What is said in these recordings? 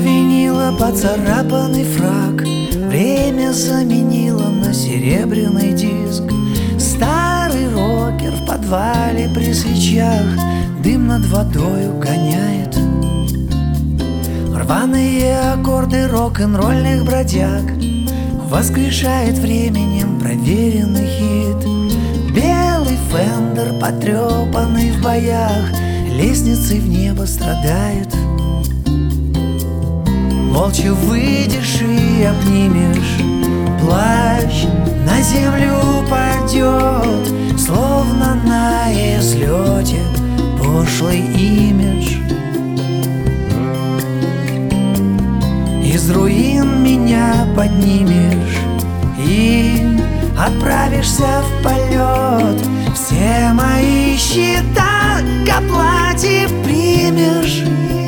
винила поцарапанный фрак, время заменило на серебряный диск. Старый рокер в подвале при свечах дым над водою гоняет. Рваные аккорды рок-н-ролльных бродяг воскрешает временем проверенный хит. Белый фендер, потрепанный в боях, лестницей в небо страдает. Молча выйдешь и обнимешь, плащ на землю упадет, словно на излете пошлый имидж. Из руин меня поднимешь и отправишься в полет. Все мои счета к оплате примешь.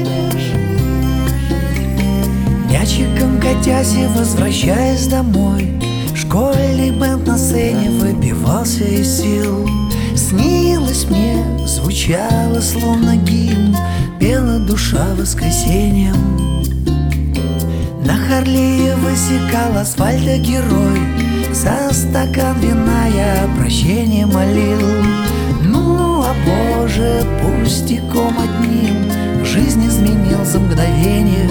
Мячиком катясь и возвращаясь домой, школьный бэнд на сцене выбивался из сил. Снилось мне, звучало словно гимн, пела душа воскресеньем. На Харлее высекал асфальта герой, за стакан вина я прощения молил. Ну, а Боже, пустяком одним жизнь изменил за мгновение.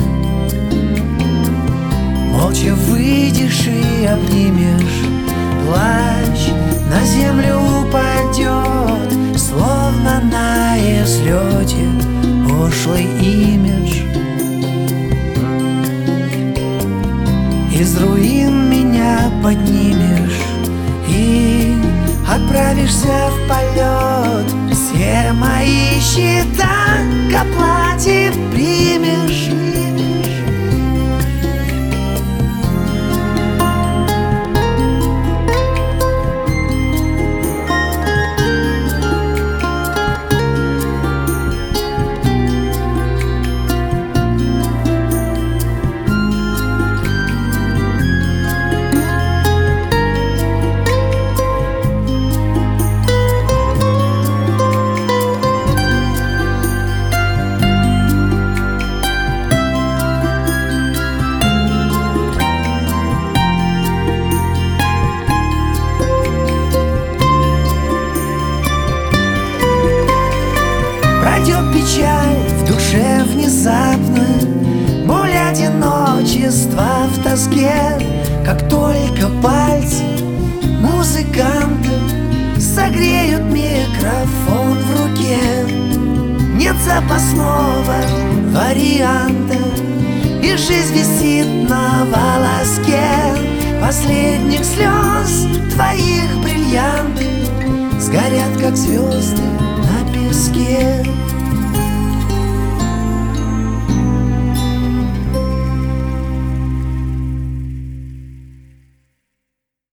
Молча выйдешь и обнимешь, плащ на землю упадет, словно на излете пошлый имидж. Из руин меня поднимешь и отправишься в полет. Все мои счета к оплате примешь. Пройдет печаль в душе внезапно, боль одиночества в тоске. Как только пальцы музыканта согреют микрофон в руке, нет запасного варианта, и жизнь висит на волоске. Последних слез твоих бриллианты сгорят, как звезды